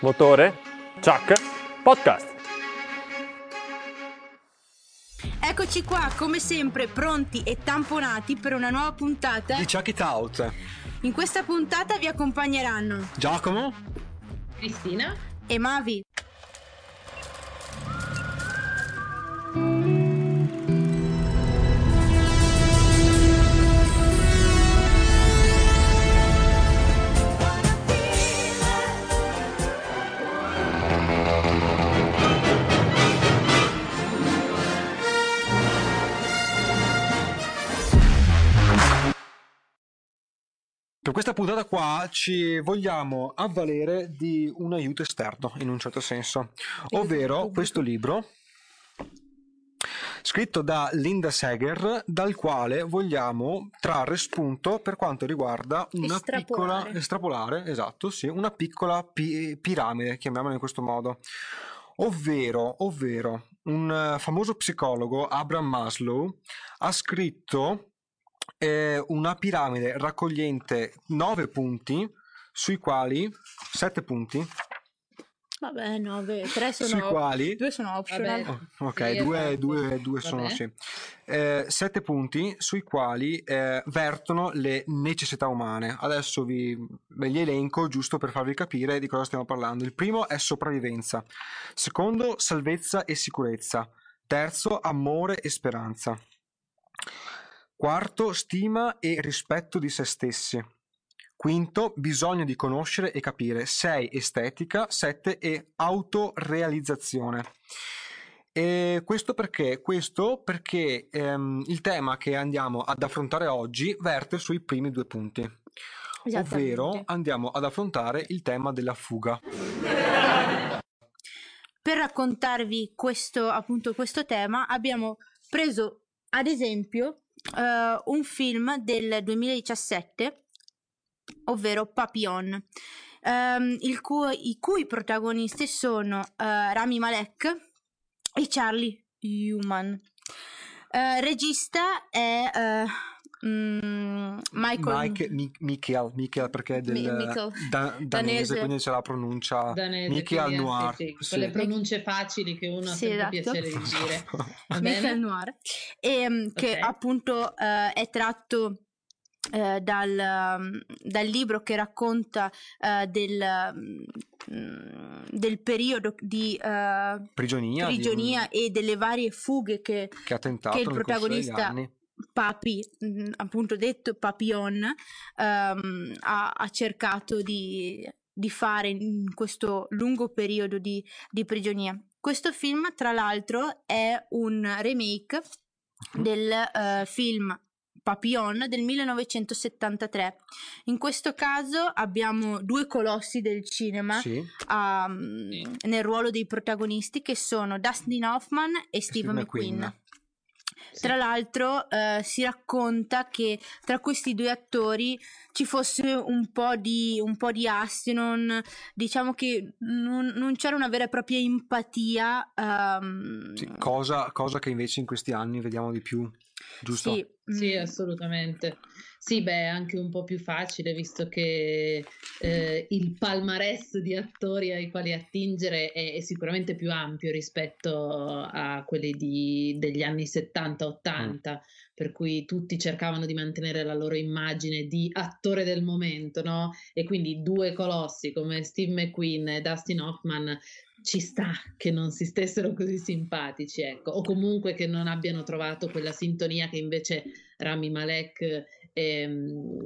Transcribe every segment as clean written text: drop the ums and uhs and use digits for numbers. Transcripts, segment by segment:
Motore, Chuck, podcast. Eccoci qua, come sempre, pronti e tamponati per una nuova puntata di Chuck It Out. In questa puntata vi accompagneranno Giacomo, Cristina e Mavi. per questa puntata qua ci vogliamo avvalere di un aiuto esterno, in un certo senso, ovvero questo libro scritto da Linda Seger, dal quale vogliamo trarre spunto per quanto riguarda una estrapolare, esatto, sì, una piccola piramide, chiamiamola in questo modo, ovvero un famoso psicologo, Abraham Maslow, ha scritto una piramide raccogliente 9 punti, sui quali 7 punti. Vabbè, 9, 3 sono, sui quali 2 sono optional. Ok, sì, due sono sì. 7 punti sui quali vertono le necessità umane. Adesso ve li elenco giusto per farvi capire di cosa stiamo parlando. Il primo è sopravvivenza, secondo salvezza e sicurezza, terzo amore e speranza, quarto stima e rispetto di se stessi, quinto bisogno di conoscere e capire, 6 estetica, 7 e autorealizzazione. E questo perché? Il tema che andiamo ad affrontare oggi verte sui primi 2 punti, ovvero andiamo ad affrontare il tema della fuga. Per raccontarvi questo tema abbiamo preso ad esempio un film del 2017, ovvero Papillon, i cui protagonisti sono Rami Malek e Charlie Hunnam. Regista è Michael, perché è danese, quindi c'è la pronuncia Michael Noir, sì. Quelle pronunce facili che uno ha sempre piacere di dire. Michael Noir, che appunto è tratto dal libro che racconta del periodo di prigionia e delle varie fughe che ha tentato il protagonista Papi, appunto detto Papillon, ha cercato di fare in questo lungo periodo di prigionia. Questo film, tra l'altro, è un remake del film Papillon del 1973. In questo caso abbiamo 2 colossi del cinema nel ruolo dei protagonisti, che sono Dustin Hoffman e Steve McQueen. Tra l'altro si racconta che tra questi 2 attori ci fosse un po' di assi, diciamo che non c'era una vera e propria empatia, cosa che invece in questi anni vediamo di più, giusto? Sì, assolutamente. Sì, beh, è anche un po' più facile, visto che il palmarès di attori ai quali attingere è sicuramente più ampio rispetto a quelli degli anni 70-80, per cui tutti cercavano di mantenere la loro immagine di attore del momento, no? E quindi 2 colossi come Steve McQueen e Dustin Hoffman ci sta che non si stessero così simpatici, ecco, o comunque che non abbiano trovato quella sintonia che invece Rami Malek e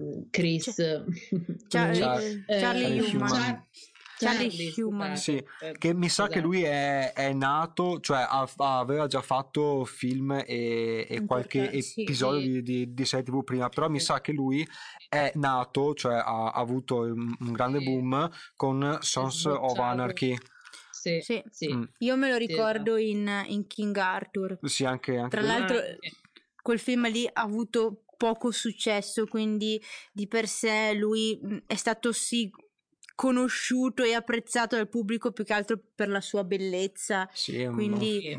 Charlie Hunnam. Sì, che mi sa che lui è nato, cioè aveva già fatto film e qualche episodio di serie TV prima, però mi sa che lui è nato, cioè ha avuto un grande boom con Sons of Anarchy. Sì. Io me lo ricordo in King Arthur. Sì, anche tra l'altro quel film lì ha avuto poco successo, quindi di per sé lui è stato conosciuto e apprezzato dal pubblico più che altro per la sua bellezza, quindi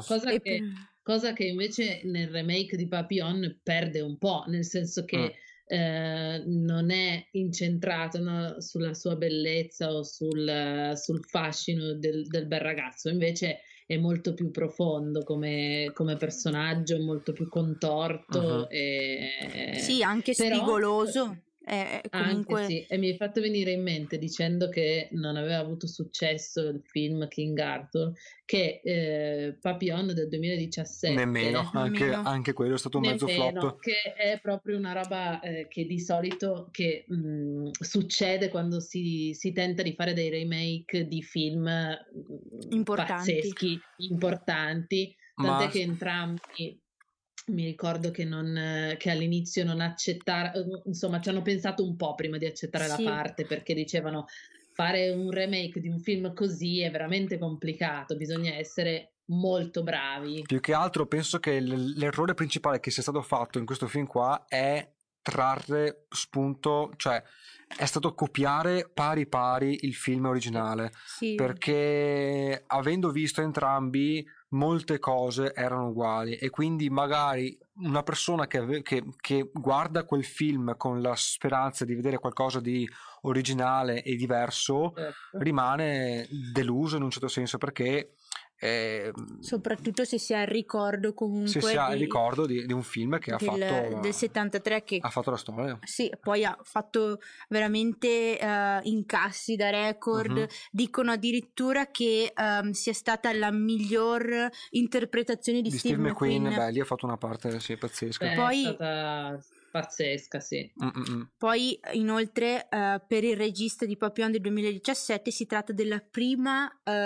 cosa che invece nel remake di Papillon perde un po', nel senso che non è incentrato, no, sulla sua bellezza o sul fascino del bel ragazzo, invece è molto più profondo come personaggio, molto più contorto, sì, anche però spigoloso. anche Comunque sì, e mi hai fatto venire in mente dicendo che non aveva avuto successo il film King Arthur, che Papillon del 2017 nemmeno, anche quello è stato un mezzo flop. che è proprio una roba che di solito succede quando si tenta di fare dei remake di film importanti. pazzeschi, importanti, tant'è che entrambi mi ricordo che all'inizio non accettarono, insomma, ci hanno pensato un po' prima di accettare la parte, perché dicevano fare un remake di un film così è veramente complicato, bisogna essere molto bravi. Più che altro penso che l'errore principale che sia stato fatto in questo film qua è trarre spunto, cioè è stato copiare pari pari il film originale, sì. Perché avendo visto entrambi molte cose erano uguali e quindi magari una persona che guarda quel film con la speranza di vedere qualcosa di originale e diverso rimane deluso in un certo senso, perché soprattutto se si ha il ricordo comunque se si ha il ricordo di un film che ha fatto del 73, che ha fatto la storia, sì, poi ha fatto veramente incassi da record. Dicono addirittura che sia stata la miglior interpretazione di Steve McQueen. Beh, lì ha fatto una parte pazzesca. Poi è stata pazzesca, sì. Poi inoltre per il regista di Papillon del 2017 si tratta della prima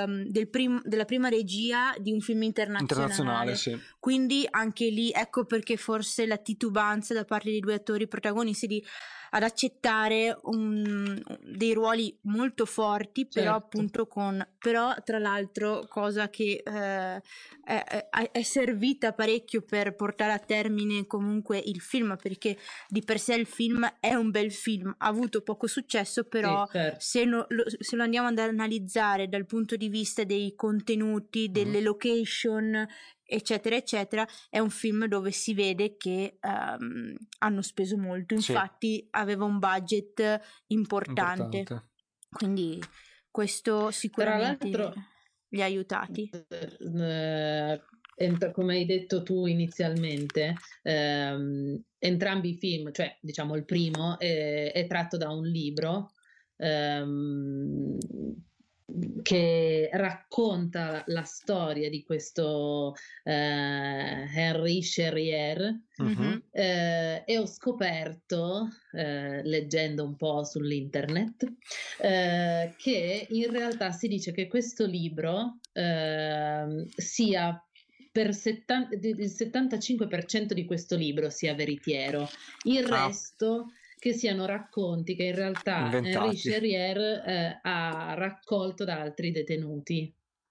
regia di un film internazionale, sì. Quindi anche lì ecco perché forse la titubanza da parte dei due attori protagonisti ad accettare dei ruoli molto forti, però appunto però tra l'altro cosa che è servita parecchio per portare a termine comunque il film, perché di per sé il film è un bel film, ha avuto poco successo, però se lo andiamo ad analizzare dal punto di vista dei contenuti, delle location eccetera eccetera, è un film dove si vede che hanno speso molto, infatti aveva un budget importante. Quindi questo sicuramente li ha aiutati. Come hai detto tu inizialmente, entrambi i film, cioè diciamo il primo è tratto da un libro che racconta la storia di questo Henry Cherrier, e ho scoperto, leggendo un po' sull'internet, che in realtà si dice che questo libro sia il 75% di questo libro sia veritiero, il resto che siano racconti che in realtà Henry Cherrier ha raccolto da altri detenuti.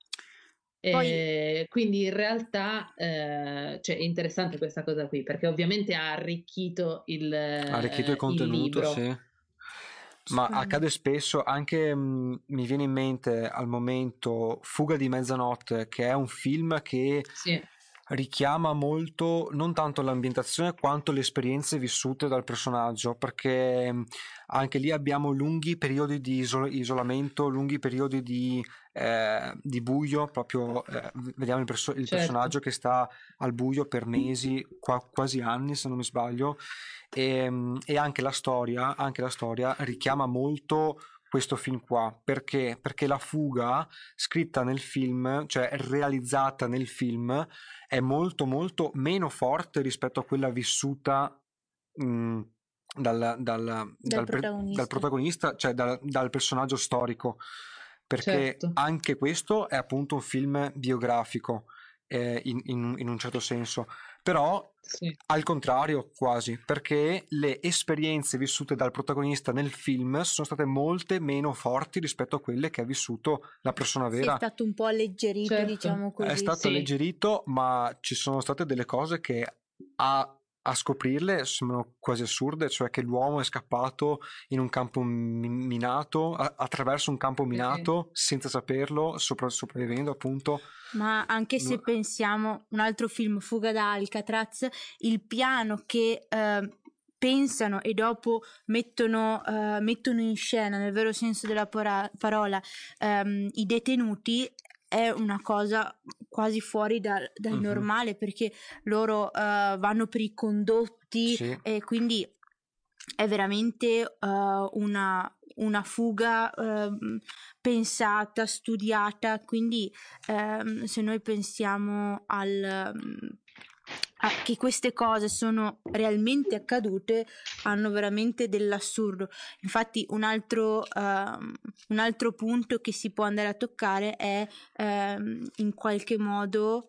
Quindi in realtà cioè, è interessante questa cosa qui, perché ovviamente ha arricchito il contenuto, libro. sì. Ma accade spesso, anche mi viene in mente al momento Fuga di mezzanotte, che è un film che richiama molto non tanto l'ambientazione quanto le esperienze vissute dal personaggio, perché anche lì abbiamo lunghi periodi di isolamento, lunghi periodi di buio, proprio vediamo il personaggio che sta al buio per mesi, quasi anni se non mi sbaglio, e anche la storia richiama molto questo film qua, perché la fuga scritta nel film, cioè realizzata nel film, è molto molto meno forte rispetto a quella vissuta dal protagonista, cioè dal personaggio storico, perché anche questo è appunto un film biografico in un certo senso, però al contrario quasi, perché le esperienze vissute dal protagonista nel film sono state molte meno forti rispetto a quelle che ha vissuto la persona vera. È stato un po' alleggerito, diciamo così. È stato alleggerito, ma ci sono state delle cose che a scoprirle sembrano quasi assurde, cioè che l'uomo è scappato in un campo minato, attraverso un campo minato, senza saperlo, sopravvivendo appunto. Ma anche se pensiamo un altro film, Fuga da Alcatraz, il piano che pensano e dopo mettono in scena, nel vero senso della parola, i detenuti, è una cosa quasi fuori dal normale, perché loro vanno per i condotti, sì. e quindi è veramente una fuga pensata, studiata. Quindi se noi pensiamo che queste cose sono realmente accadute, hanno veramente dell'assurdo. Infatti un altro punto che si può andare a toccare è in qualche modo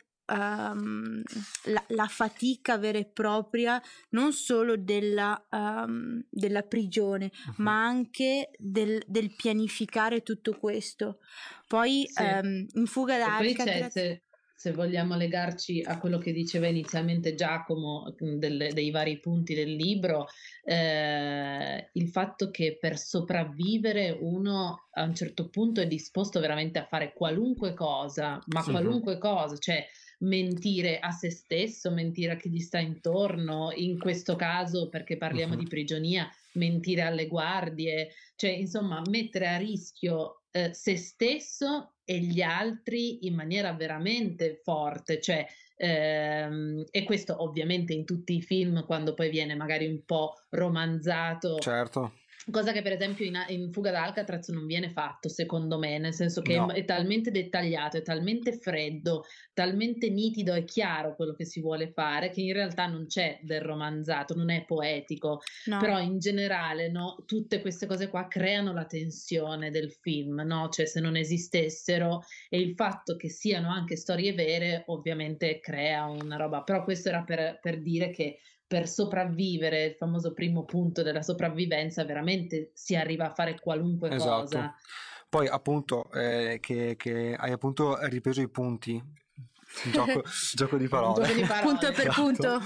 la fatica vera e propria, non solo della prigione, ma anche del pianificare tutto questo. Poi Sì. in Fuga da Alcatraz, se vogliamo legarci a quello che diceva inizialmente Giacomo, dei vari punti del libro, il fatto che per sopravvivere uno a un certo punto è disposto veramente a fare qualunque cosa, ma qualunque cosa, cioè mentire a se stesso, mentire a chi gli sta intorno, in questo caso, perché parliamo di prigionia, mentire alle guardie, cioè insomma mettere a rischio se stesso e gli altri in maniera veramente forte, cioè e questo ovviamente in tutti i film, quando poi viene magari un po' romanzato, certo, cosa che per esempio in Fuga da Alcatraz non viene fatto, secondo me, nel senso che no. è talmente dettagliato, è talmente freddo, talmente nitido e chiaro quello che si vuole fare, che in realtà non c'è del romanzato, non è poetico, no. però in generale, no, tutte queste cose qua creano la tensione del film, no? Cioè se non esistessero, e il fatto che siano anche storie vere ovviamente crea una roba, però questo era per dire che per sopravvivere, il famoso primo punto della sopravvivenza, veramente si arriva a fare qualunque cosa. Poi appunto che hai appunto ripreso i punti, gioco di parole, punto per punto.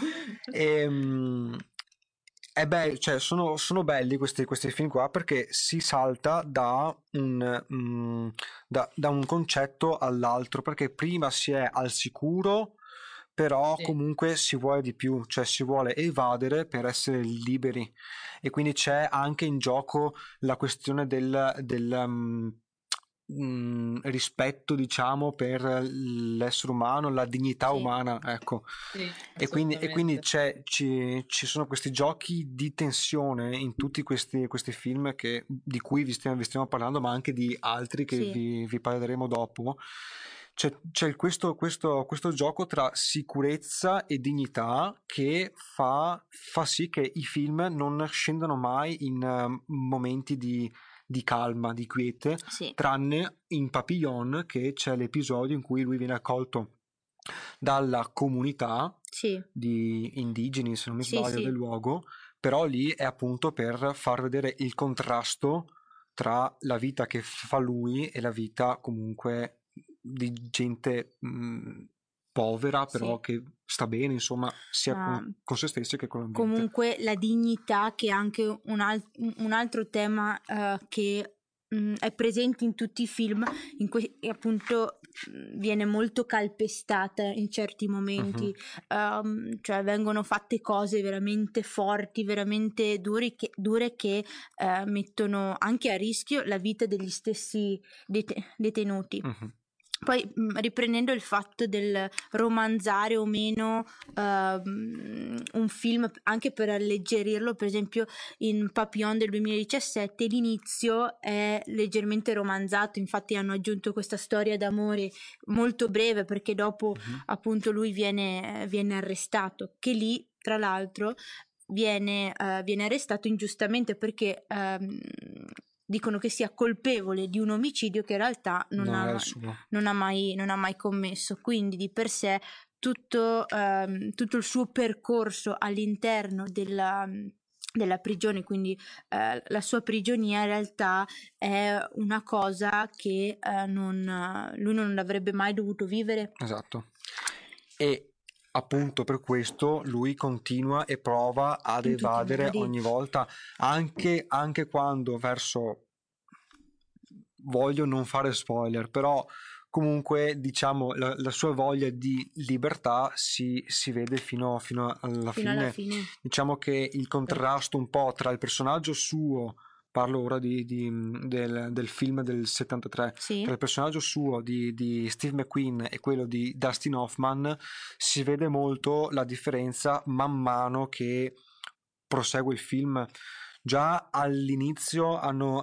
Cioè, sono belli questi film qua, perché si salta da un concetto all'altro, perché prima si è al sicuro, però Sì. comunque si vuole di più, cioè si vuole evadere per essere liberi, e quindi c'è anche in gioco la questione del rispetto, diciamo, per l'essere umano, la dignità umana, ecco. Sì, E quindi ci sono questi giochi di tensione in tutti questi film di cui vi stiamo parlando, ma anche di altri che vi parleremo dopo. C'è questo gioco tra sicurezza e dignità, che fa sì che i film non scendano mai in momenti di calma, di quiete, tranne in Papillon, che c'è l'episodio in cui lui viene accolto dalla comunità di indigeni, se non mi sbaglio, del luogo, però lì è appunto per far vedere il contrasto tra la vita che fa lui e la vita comunque di gente povera, però che sta bene, insomma, sia con se stessi che con l'ambiente. Comunque la dignità, che è anche un altro tema che è presente in tutti i film, e appunto viene molto calpestata in certi momenti, cioè vengono fatte cose veramente forti, veramente dure che mettono anche a rischio la vita degli stessi detenuti. Poi riprendendo il fatto del romanzare o meno un film, anche per alleggerirlo, per esempio in Papillon del 2017 l'inizio è leggermente romanzato, infatti hanno aggiunto questa storia d'amore molto breve, perché dopo appunto lui viene arrestato, che lì tra l'altro viene arrestato ingiustamente, perché dicono che sia colpevole di un omicidio che in realtà non ha mai commesso. Quindi di per sé tutto il suo percorso all'interno della prigione, quindi la sua prigionia, in realtà è una cosa che lui non avrebbe mai dovuto vivere. Esatto. E appunto per questo lui continua e prova ad evadere ogni volta, anche quando voglio non fare spoiler, però comunque diciamo la sua voglia di libertà si vede fino alla fine. Diciamo che il contrasto un po' tra il personaggio suo, parlo ora del film del 73, sì, tra il personaggio suo di Steve McQueen e quello di Dustin Hoffman si vede molto la differenza man mano che prosegue il film. Già all'inizio hanno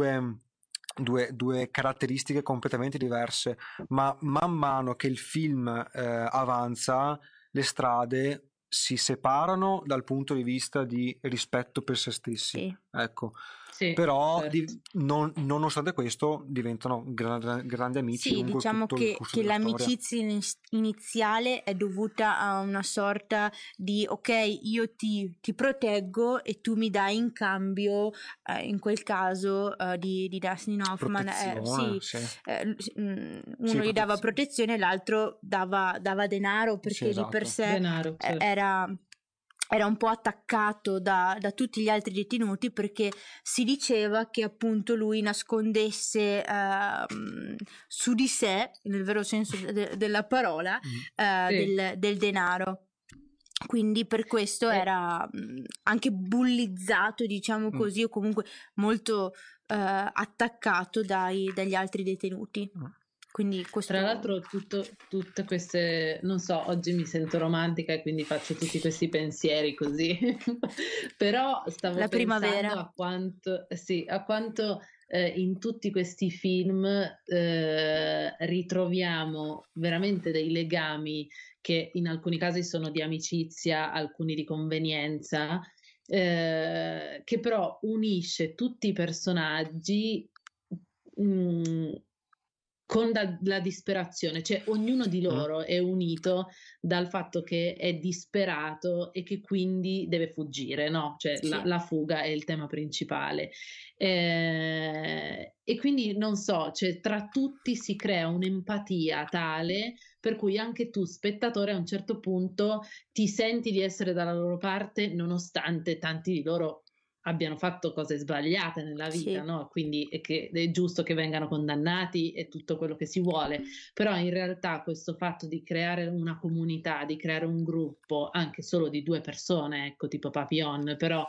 due caratteristiche completamente diverse, ma man mano che il film avanza, le strade si separano dal punto di vista di rispetto per se stessi. sì. Ecco. Sì, però certo. nonostante questo diventano grandi amici sì, lungo diciamo tutto il corso che della storia. l'amicizia iniziale è dovuta a una sorta di ok, io ti proteggo e tu mi dai in cambio, in quel caso di Dustin Hoffman, Protezione, uno gli dava protezione e l'altro dava denaro, perché esatto. di per sé denaro, certo. era un po' attaccato da tutti gli altri detenuti, perché si diceva che appunto lui nascondesse su di sé, nel vero senso della parola, del denaro. Quindi per questo era anche bullizzato, diciamo così, o comunque molto attaccato dagli altri detenuti. Quindi questo... Tra l'altro tutte queste, non so, oggi mi sento romantica e quindi faccio tutti questi pensieri così, però stavo pensando a quanto in tutti questi film ritroviamo veramente dei legami che in alcuni casi sono di amicizia, alcuni di convenienza, che però unisce tutti i personaggi con la disperazione, cioè ognuno di loro è unito dal fatto che è disperato e che quindi deve fuggire, no? Cioè la fuga è il tema principale. E quindi non so, cioè tra tutti si crea un'empatia tale per cui anche tu, spettatore, a un certo punto ti senti di essere dalla loro parte, nonostante tanti di loro abbiano fatto cose sbagliate nella vita, no? Quindi è giusto che vengano condannati e tutto quello che si vuole, però in realtà questo fatto di creare una comunità, di creare un gruppo anche solo di 2 persone, ecco, tipo Papillon, però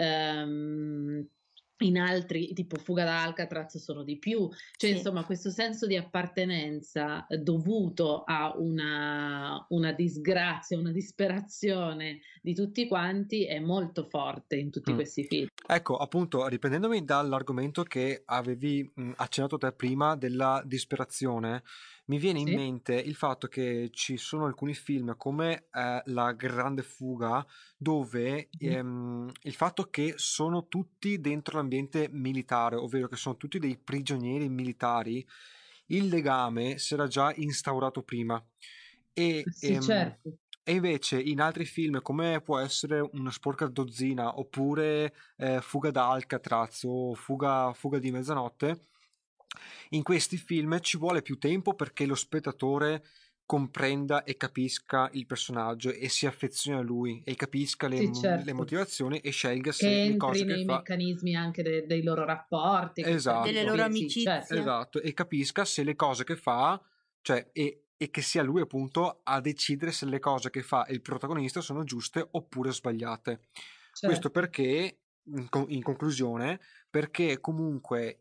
in altri, tipo Fuga da Alcatraz, sono di più, cioè insomma questo senso di appartenenza dovuto a una disgrazia, una disperazione di tutti quanti è molto forte in tutti questi film. Ecco, appunto, riprendendomi dall'argomento che avevi accennato te prima della disperazione, mi viene in mente il fatto che ci sono alcuni film come La Grande Fuga, dove il fatto che sono tutti dentro l'ambiente militare, ovvero che sono tutti dei prigionieri militari, il legame si era già instaurato prima. E, certo. E invece in altri film, come può essere Una sporca dozzina, oppure Fuga da Alcatraz o Fuga di mezzanotte, in questi film ci vuole più tempo perché lo spettatore comprenda e capisca il personaggio e si affezioni a lui e capisca le motivazioni e scelga se le cose che nei fa, meccanismi anche dei loro rapporti, delle loro amicizie, esatto, e capisca se le cose che fa, cioè e che sia lui appunto a decidere se le cose che fa il protagonista sono giuste oppure sbagliate. Questo perché in conclusione, perché comunque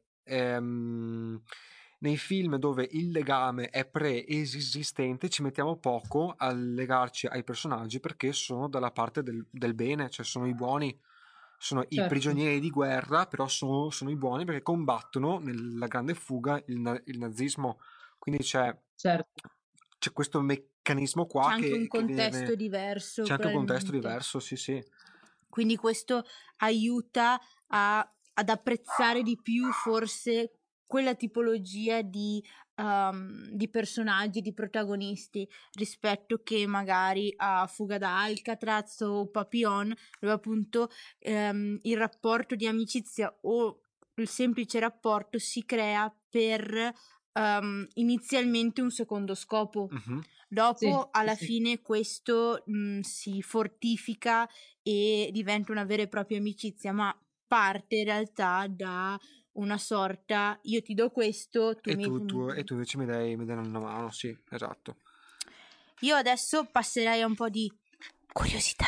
nei film dove il legame è preesistente ci mettiamo poco a legarci ai personaggi perché sono dalla parte del bene, cioè sono i buoni, sono i prigionieri di guerra, però sono i buoni perché combattono nella grande fuga il nazismo, quindi c'è questo meccanismo qua c'è anche un contesto diverso, c'è anche un contesto diverso, sì. Quindi questo aiuta ad apprezzare di più forse quella tipologia di personaggi, di protagonisti, rispetto che magari a Fuga da Alcatraz o Papillon, dove appunto il rapporto di amicizia o il semplice rapporto si crea per inizialmente un secondo scopo. Dopo alla fine questo si fortifica e diventa una vera e propria amicizia, ma parte in realtà da una sorta, io ti do questo, e tu invece mi dai una mano, sì, esatto. Io adesso passerei a un po' di curiosità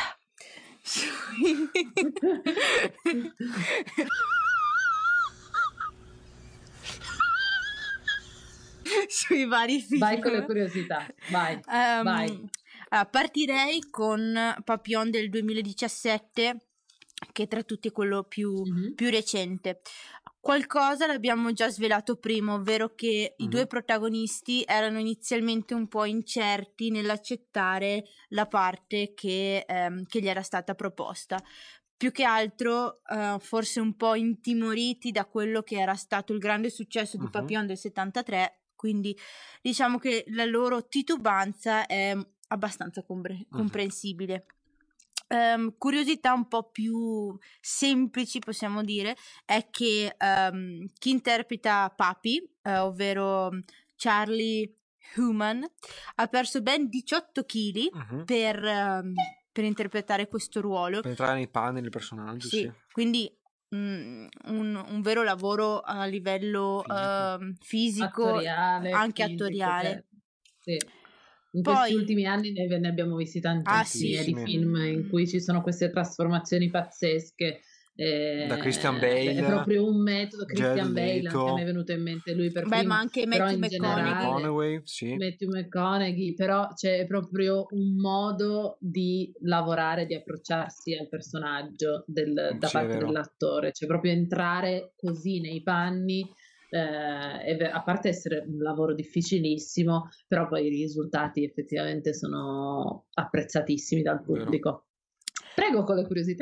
sui vari film. Vai con le curiosità, vai. Partirei con Papillon del 2017, che tra tutti è quello più recente. Qualcosa l'abbiamo già svelato prima, ovvero che i due protagonisti erano inizialmente un po' incerti nell'accettare la parte che gli era stata proposta. Più che altro forse un po' intimoriti da quello che era stato il grande successo di Papillon del 73, quindi diciamo che la loro titubanza è abbastanza comprensibile. Curiosità un po' più semplici, possiamo dire, è che chi interpreta Papi, ovvero Charlie Human, ha perso ben 18 kg per interpretare questo ruolo. Per entrare nei panni del personaggio, sì. Quindi un vero lavoro a livello fisico, attoriale, anche fisico, attoriale. Sì. In questi ultimi anni ne abbiamo visti tantissimi di film in cui ci sono queste trasformazioni pazzesche. Da Christian Bale, è proprio un metodo. Christian Bale, anche a me è venuto in mente lui per primo, ma anche Matthew McConaughey, Matthew McConaughey, però c'è proprio un modo di lavorare, di approcciarsi al personaggio da parte dell'attore, cioè proprio entrare così nei panni. A parte essere un lavoro difficilissimo, però poi i risultati effettivamente sono apprezzatissimi dal pubblico. Prego con le curiosità.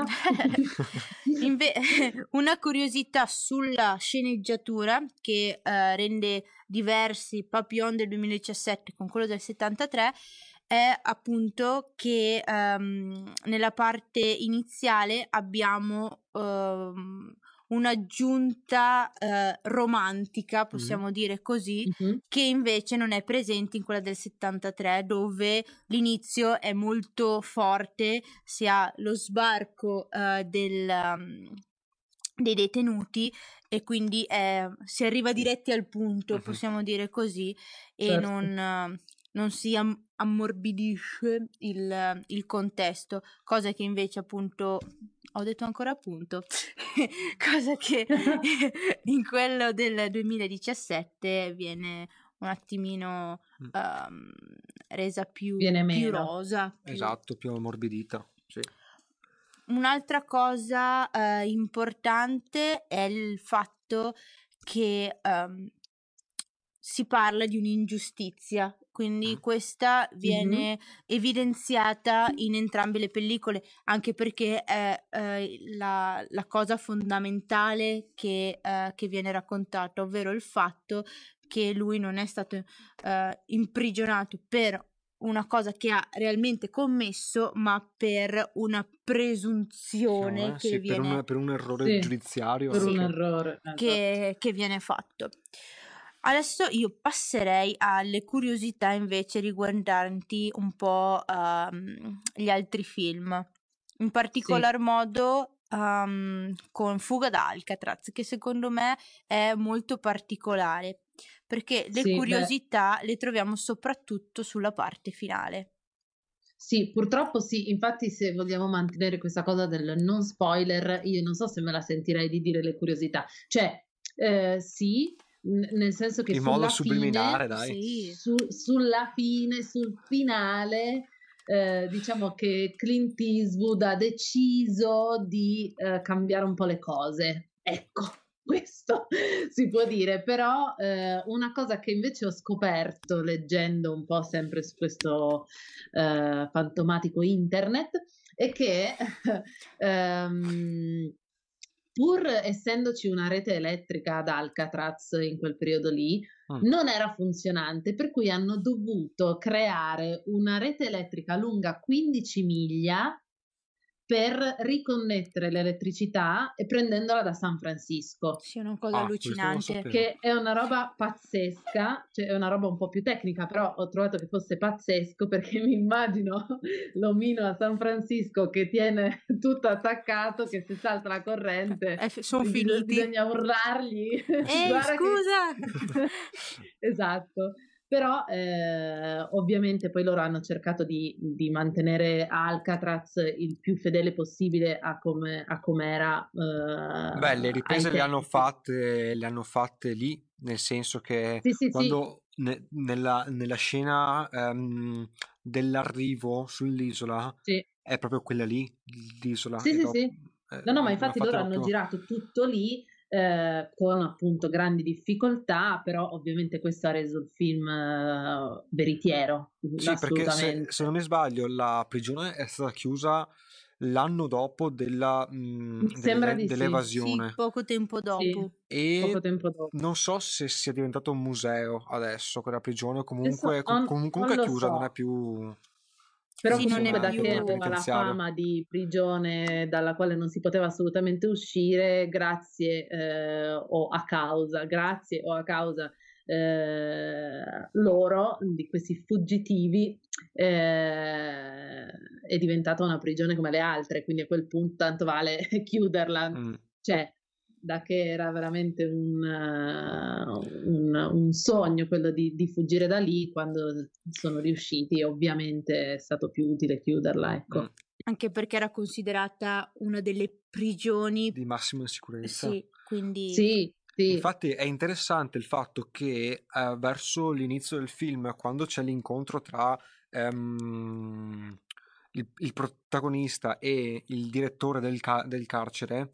Una curiosità sulla sceneggiatura che rende diversi Papillon del 2017 con quello del 73 è appunto che nella parte iniziale abbiamo un'aggiunta romantica, possiamo dire così, che invece non è presente in quella del 73, dove l'inizio è molto forte, si ha lo sbarco dei detenuti e quindi si arriva diretti al punto, possiamo dire così, e non si ammorbidisce il contesto, cosa che invece appunto ho detto ancora appunto cosa che in quello del 2017 viene un attimino resa più rosa, esatto, più ammorbidita, sì. Un'altra cosa importante è il fatto che si parla di un'ingiustizia, quindi questa viene evidenziata in entrambe le pellicole, anche perché è la cosa fondamentale che viene raccontata, ovvero il fatto che lui non è stato imprigionato per una cosa che ha realmente commesso, ma per una presunzione che viene per un errore giudiziario, per un errore che viene fatto. Adesso io passerei alle curiosità invece riguardanti un po' gli altri film, in particolar modo con Fuga da Alcatraz, che secondo me è molto particolare, perché le curiosità le troviamo soprattutto sulla parte finale. Sì, purtroppo sì, infatti se vogliamo mantenere questa cosa del non spoiler, io non so se me la sentirei di dire le curiosità, cioè sì, nel senso che in modo subliminare, sulla fine, sul finale, diciamo che Clint Eastwood ha deciso di cambiare un po' le cose, ecco. Questo si può dire, però una cosa che invece ho scoperto leggendo un po' sempre su questo fantomatico internet è che pur essendoci una rete elettrica ad Alcatraz in quel periodo lì, non era funzionante, per cui hanno dovuto creare una rete elettrica lunga 15 miglia per riconnettere l'elettricità e prendendola da San Francisco. Sì, è una cosa allucinante. Che è una roba pazzesca, cioè è una roba un po' più tecnica, però ho trovato che fosse pazzesco perché mi immagino l'omino a San Francisco che tiene tutto attaccato, che se salta la corrente sono finiti. Bisogna urlargli. Scusa! Esatto. Però ovviamente poi loro hanno cercato di mantenere Alcatraz il più fedele possibile a come era. Beh, le riprese le hanno fatte lì, nel senso che quando nella scena dell'arrivo sull'isola è proprio quella lì, l'isola. Sì. No, ma infatti loro hanno girato tutto lì. Con appunto grandi difficoltà, però ovviamente questo ha reso il film veritiero. Sì, perché se non mi sbaglio la prigione è stata chiusa l'anno dopo dell'evasione. Sì, poco tempo dopo. E non so se sia diventato un museo adesso quella prigione, comunque è chiusa, non è più... Però comunque da che aveva la fama di prigione dalla quale non si poteva assolutamente uscire, grazie o a causa loro, di questi fuggitivi, è diventata una prigione come le altre, quindi a quel punto tanto vale chiuderla. Cioè, da che era veramente un sogno quello di fuggire da lì, quando sono riusciti ovviamente è stato più utile chiuderla, ecco. Anche perché era considerata una delle prigioni di massima sicurezza. Sì, quindi... Sì. Infatti è interessante il fatto che verso l'inizio del film, quando c'è l'incontro tra il protagonista e il direttore del carcere,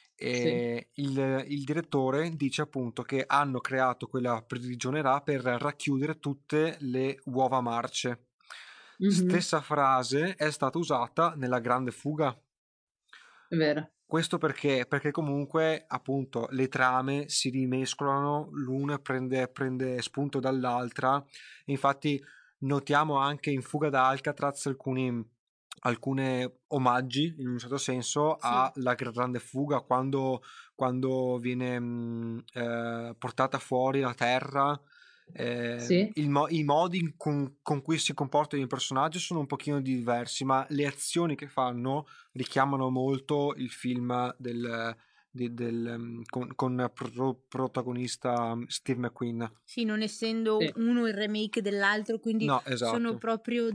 il direttore dice appunto che hanno creato quella prigionerà per racchiudere tutte le uova marce. Stessa frase è stata usata nella Grande Fuga. È vero. Questo perché comunque appunto le trame si rimescolano, l'una prende spunto dall'altra. Infatti notiamo anche in Fuga da Alcatraz alcune omaggi in un certo senso alla Grande Fuga, quando viene portata fuori la terra. I modi con cui si comportano i personaggi sono un pochino diversi, ma le azioni che fanno richiamano molto il film con protagonista Steve McQueen. Sì, non essendo uno il remake dell'altro, quindi sono proprio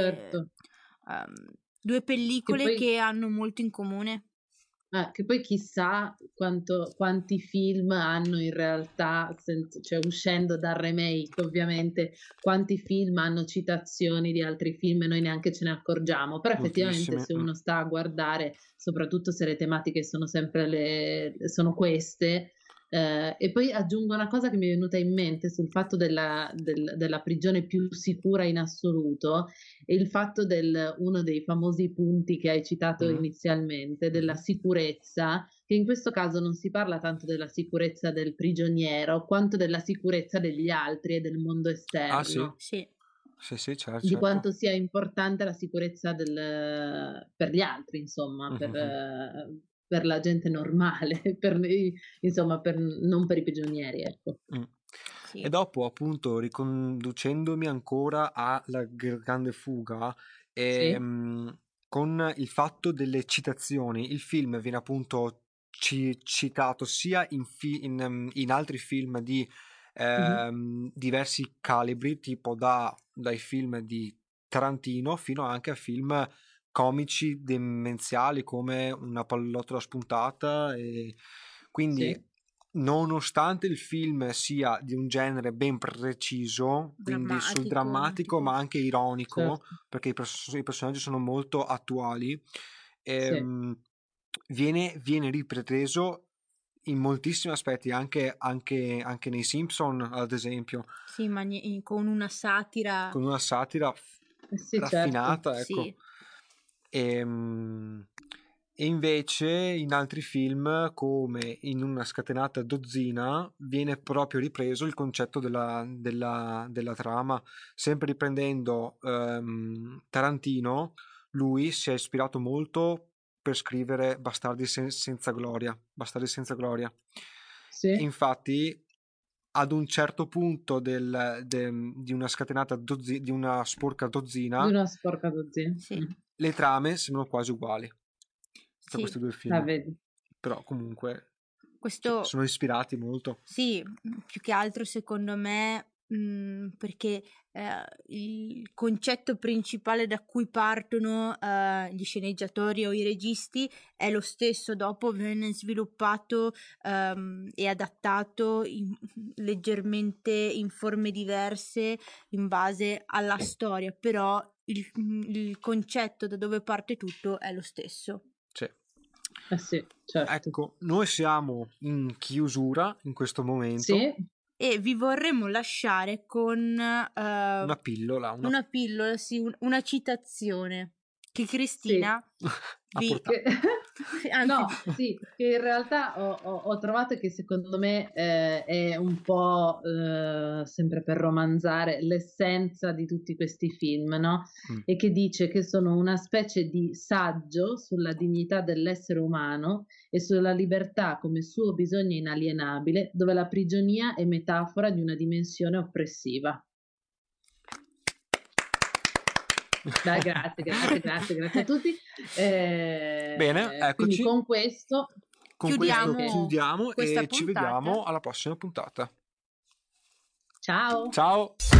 due pellicole che hanno molto in comune. Che poi chissà quanti film hanno in realtà, cioè uscendo dal remake ovviamente, quanti film hanno citazioni di altri film e noi neanche ce ne accorgiamo, però effettivamente se uno sta a guardare, soprattutto se le tematiche sono sempre sono queste. E poi aggiungo una cosa che mi è venuta in mente sul fatto della prigione più sicura in assoluto, e il fatto uno dei famosi punti che hai citato inizialmente, della sicurezza, che in questo caso non si parla tanto della sicurezza del prigioniero quanto della sicurezza degli altri e del mondo esterno. Sì, certo. Di quanto sia importante la sicurezza per gli altri, insomma, per la gente normale, non per i prigionieri, ecco. E dopo, appunto, riconducendomi ancora alla Grande Fuga, con il fatto delle citazioni, il film viene appunto citato sia in altri film di diversi calibri, tipo dai film di Tarantino fino anche a film comici demenziali come Una pallottola spuntata, e quindi nonostante il film sia di un genere ben preciso, quindi sul drammatico ma anche ironico, perché i personaggi sono molto attuali, viene ripreso in moltissimi aspetti, anche nei Simpson ad esempio, ma con una satira raffinata, ecco. E invece in altri film, come in Una scatenata dozzina, viene proprio ripreso il concetto della trama, sempre riprendendo Tarantino. Lui si è ispirato molto per scrivere Bastardi senza gloria. Sì. Infatti ad un certo punto di una scatenata di una sporca dozzina, sì. le trame sembrano quasi uguali tra questi due film. Però comunque sono ispirati molto. Sì, più che altro secondo me perché il concetto principale da cui partono gli sceneggiatori o i registi è lo stesso, dopo viene sviluppato e adattato leggermente in forme diverse in base alla storia, però il concetto da dove parte tutto è lo stesso. Sì, certo. Ecco, noi siamo in chiusura in questo momento. Sì. E vi vorremmo lasciare con una pillola, sì, una citazione che Cristina ha portato. No, sì, che in realtà ho trovato che secondo me è un po' sempre per romanzare l'essenza di tutti questi film, no? E che dice che sono una specie di saggio sulla dignità dell'essere umano e sulla libertà come suo bisogno inalienabile, dove la prigionia è metafora di una dimensione oppressiva. Dai, grazie a tutti. Bene, eccoci. Quindi con questo chiudiamo e ci vediamo alla prossima puntata. Ciao. Ciao.